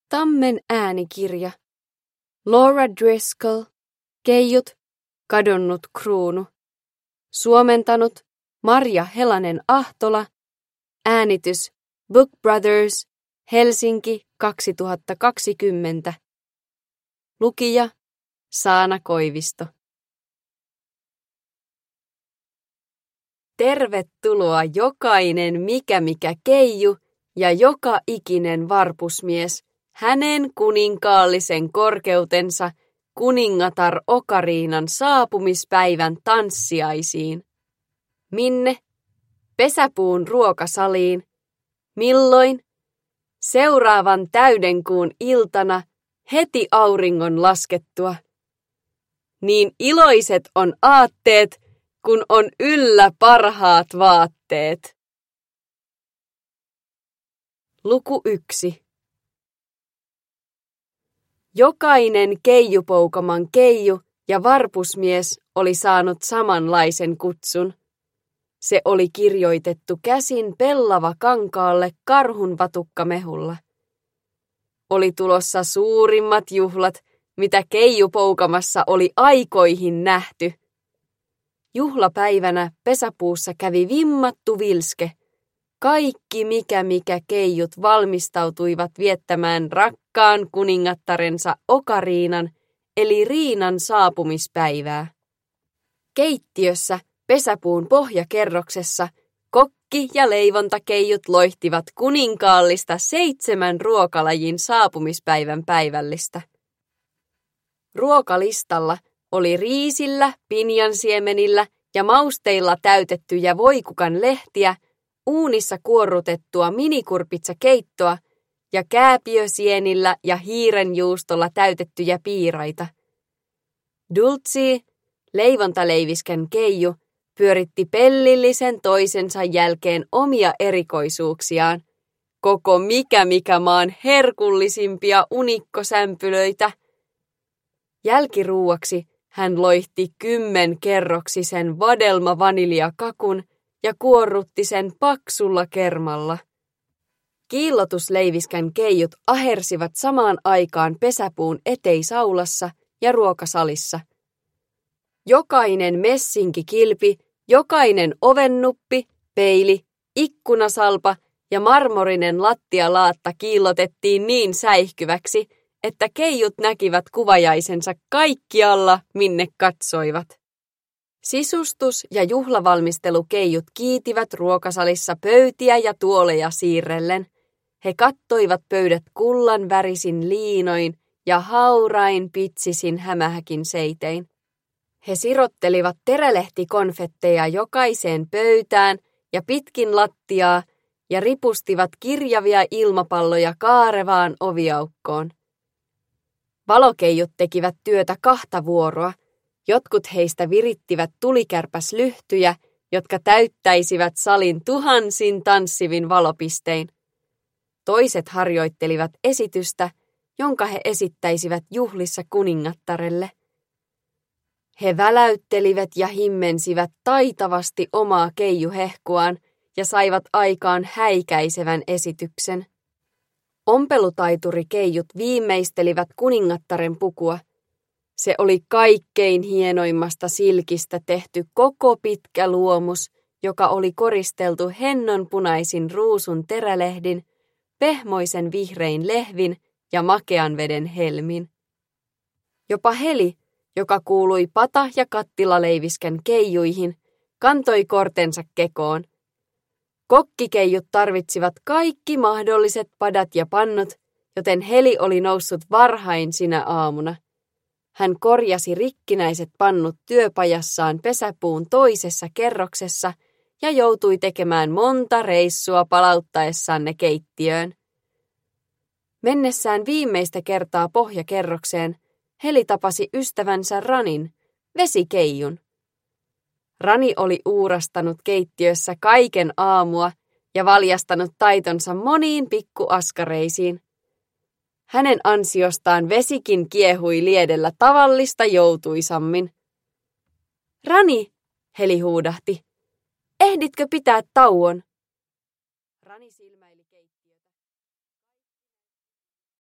Tammen äänikirja. Laura Driscoll. Keijut. Kadonnut kruunu. Suomentanut Marja Helanen-Ahtola. Äänitys Book Brothers. Helsinki 2020. Lukija Saana Koivisto. Tervetuloa jokainen mikä keiju ja joka ikinen varpusmies hänen kuninkaallisen korkeutensa kuningatar Okariinan saapumispäivän tanssiaisiin. Minne? Pesäpuun ruokasaliin. Milloin? Seuraavan täydenkuun iltana heti auringon laskettua. Niin iloiset on aatteet, kun on yllä parhaat vaatteet. Luku 1. Jokainen keijupoukaman keiju ja varpusmies oli saanut samanlaisen kutsun. Se oli kirjoitettu käsin pellava kankaalle karhunvatukkamehulla. Oli tulossa suurimmat juhlat, mitä keijupoukamassa oli aikoihin nähty. Juhlapäivänä pesäpuussa kävi vimmattu vilske. Kaikki mikä keijut valmistautuivat viettämään rakkaan kuningattarensa Okariinan eli Riinan saapumispäivää. Keittiössä pesäpuun pohjakerroksessa kokki- ja leivontakeijut loihtivat kuninkaallista 7 ruokalajin saapumispäivän päivällistä. Ruokalistalla oli riisillä, pinjansiemenillä ja mausteilla täytettyjä voikukan lehtiä, uunissa kuorrutettua minikurpitsakeittoa ja kääpiösienillä ja hiirenjuustolla täytettyjä piiraita. Dulci, leivontaleivisken keiju, pyöritti pellillisen toisensa jälkeen omia erikoisuuksiaan, koko mikä maan herkullisimpia unikkosämpylöitä. Jälkiruuaksi hän loihti 10-kerroksisen vadelma-vaniljakakun ja kuorrutti sen paksulla kermalla. Kiillotusleiviskän keijut ahersivat samaan aikaan pesäpuun eteisaulassa ja ruokasalissa. Jokainen messinkikilpi, jokainen ovennuppi, peili, ikkunasalpa ja marmorinen lattialaatta kiillotettiin niin säihkyväksi, että keijut näkivät kuvajaisensa kaikkialla, minne katsoivat. Sisustus- ja juhlavalmistelukeijut kiitivät ruokasalissa pöytiä ja tuoleja siirrellen. He kattoivat pöydät kullan värisin liinoin ja haurain pitsisin hämähäkin seitein. He sirottelivat terälehtikonfetteja jokaiseen pöytään ja pitkin lattiaa ja ripustivat kirjavia ilmapalloja kaarevaan oviaukkoon. Valokeijut tekivät työtä 2 vuoroa. Jotkut heistä virittivät tulikärpäslyhtyjä, jotka täyttäisivät salin tuhansin tanssivin valopistein. Toiset harjoittelivat esitystä, jonka he esittäisivät juhlissa kuningattarelle. He väläyttelivät ja himmensivät taitavasti omaa keijuhehkuaan ja saivat aikaan häikäisevän esityksen. Ompelutaiturikeijut viimeistelivät kuningattaren pukua. Se oli kaikkein hienoimmasta silkistä tehty koko pitkä luomus, joka oli koristeltu hennonpunaisin ruusun terälehdin, pehmoisen vihrein lehvin ja makean veden helmin. Jopa Heli, joka kuului pata- ja kattilaleivisken keijuihin, kantoi kortensa kekoon. Kokkikeijut tarvitsivat kaikki mahdolliset padat ja pannut, joten Heli oli noussut varhain sinä aamuna. Hän korjasi rikkinäiset pannut työpajassaan pesäpuun toisessa kerroksessa ja joutui tekemään monta reissua palauttaessaan ne keittiöön. Mennessään viimeistä kertaa pohjakerrokseen, Heli tapasi ystävänsä Ranin, vesikeijun. Rani oli uurastanut keittiössä kaiken aamua ja valjastanut taitonsa moniin pikkuaskareisiin. Hänen ansiostaan vesikin kiehui liedellä tavallista joutuisammin. Rani, Heli huudahti, ehditkö pitää tauon?